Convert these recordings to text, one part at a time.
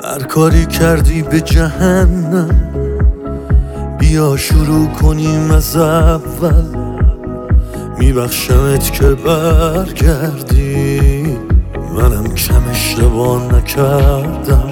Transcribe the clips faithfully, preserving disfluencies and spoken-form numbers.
هر کاری کردی به جهنم، بیا شروع کنیم از اول. میبخشمت که برگردی، منم کم اشتباه نکردم.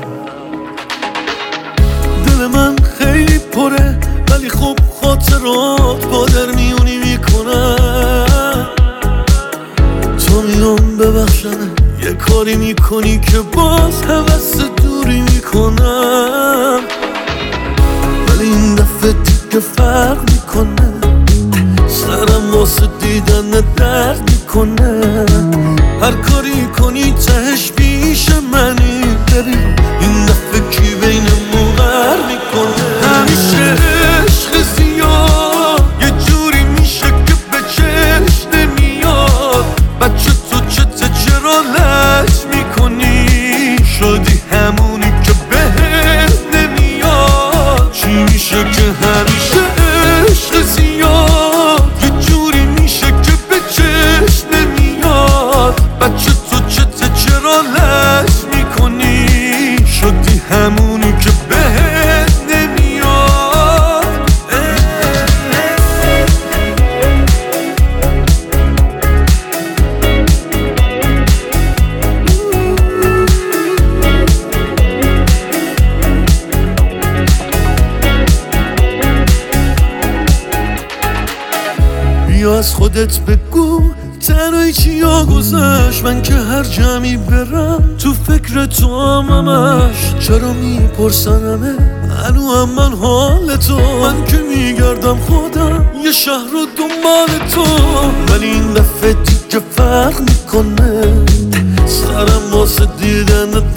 دل من خیلی پره ولی خب خاطرات با در میونی میکنم. تو میام ببخشم یه کاری میکنی که باز هوس دوری میکنم، ولی این دفعه دیگه فرق میکنه. سرم واسه دیدن درد میکنه. هر کاری کنی تهش پیش منی، ببین این دفعه کی بینمون غر میکنه. همیشه عشق زیاد یه جوری میشه که به چشم نمیاد. بچه تو چته چرا لج میکنی؟ شدی همونی که بهت نمیاد. چی میشه که همیشه عشق زیاد یه جوری میشه که به چشم نمیاد. بچه تو چته چرا لج میکنی؟ شدی همونی که بهت نمیاد. بیا از خودت بگو تنهایی چیا گذشت. من که هر جمعی برم تو فکر تو هم همش. چرا میپرسن همه هنو هم من حال تو؟ من که میگردم خودم یه شهر رو دنبال تو، ولی این دفعه دیگه فرق میکنه. سرم واسه دیدن